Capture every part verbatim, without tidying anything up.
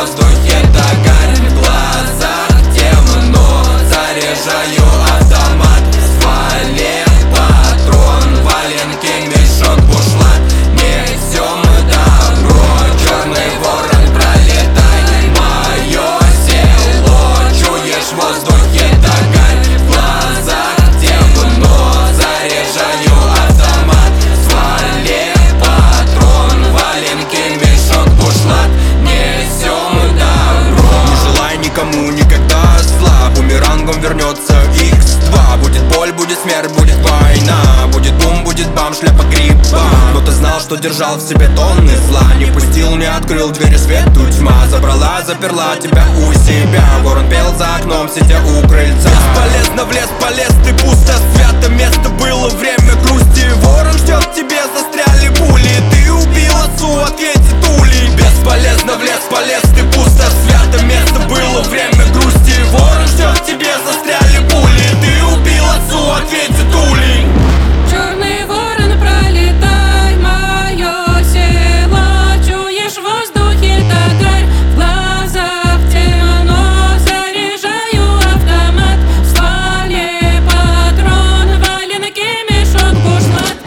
воздухе тагарь, в глазах темно, заряжаю автомат. Стволе патрон, валенки, мешок, бушлат. Несем добро, черный ворон, пролетай. Мое село, чуешь, в воздухе тагарь, в глазах темно, заряжаю автомат. Стволе патрон, валенки, мешок, бушлат. Несем добро. Не желай никому никогда зла, бумерангом вернется икс два. Будет боль, будет смерть, будет война, будет бум, будет бам, шляпа гриба. Но ты знал, что держал в себе тонны зла, не пустил, не открыл двери свету, тьма забрала, заперла тебя у себя. Ворон пел за окном, сидя у крыльца. Бесполезно в лес полез, ты пусто, свято место было время грусти. Ворон ждет, тебе застряли пули, ты убил отцу, ответит улей. Бесполезно в лес полез, ты пусто, свято место было время грусти. Ворон ждет, тебе застряли пули, ты убил отцу, ответит улей. Черный ворон, пролетай, мое село, чуешь, в воздухе тагарь, в глазах темно, заряжаю автомат. В стволе патрон, валенки, мешок, бушлат.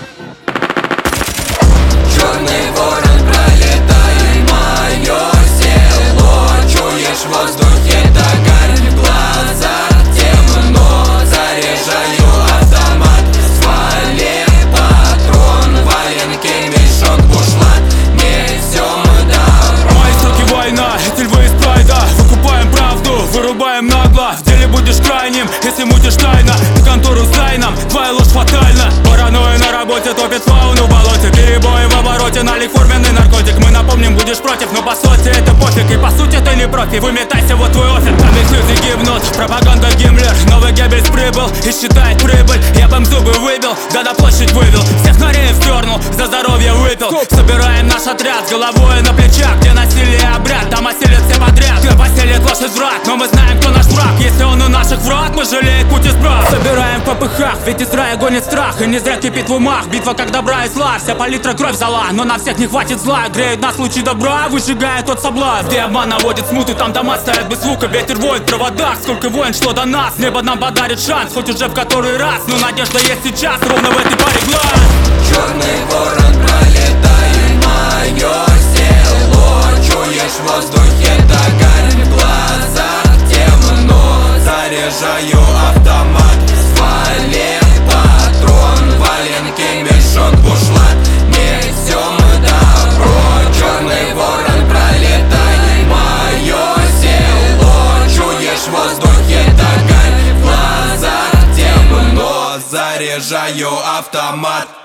Черный ворон, пролетай, мое село, чуешь, в воздухе тагарь, в глазах темно, заряжаю автомат. Стволе патрон, валенки, мешок, бушлат. Несем добро. Мои строки война, эти львы из прайда. Выкупаем правду, вырубаем нагло. В деле будешь крайним, если мутишь тайно. Ты контору сдай нам, твоя ложь фатальна. Паранойя на работе топит фауну в болоте. Перебои в обороте, налик форменный наркотик. Мы напомним, будешь против, но по сути это пофиг. И по сути ты не профи, выметайся, вот твой офер. Там ведь люди гибнут, пропаганда Гиммлер. Новый Геббельс прибыл и считает прибыль. Я бы им зубы выбил, да на площадь вывел. Всех нореев вздернул, за здоровье выпил. Собираем наш отряд с головой на плечах. Где насилие обряд, там осилит все подряд. Где поселит лошадь враг, но мы знаем, кто наш враг. Если он у наших враг, мы жалеет путь избрав. Собираем в попыхах, ведь из рая гонит страх. И не зря кипит в умах, битва как добра и зла. Вся палитра кровь взяла, но на всех не хватит зла. Греет нас лучи добра, выжигает от соблазн. Где обман наводит смуту, там дома стоят без звука. Ветер воет в проводах, сколько войн шло до нас. Небо нам подарит шанс, хоть уже в который раз. Но надежда есть сейчас, ровно в этой паре глаз. Черный ворон, пролетай, мое село, чуешь, в воздухе тагарь, в глазах темно, заряжаю автомат. Стволе патрон, валенки, мешок, бушлат. Несем добро. Черный ворон, пролетай, мое село, чуешь, в воздухе тагарь, в глазах темно, заряжаю автомат.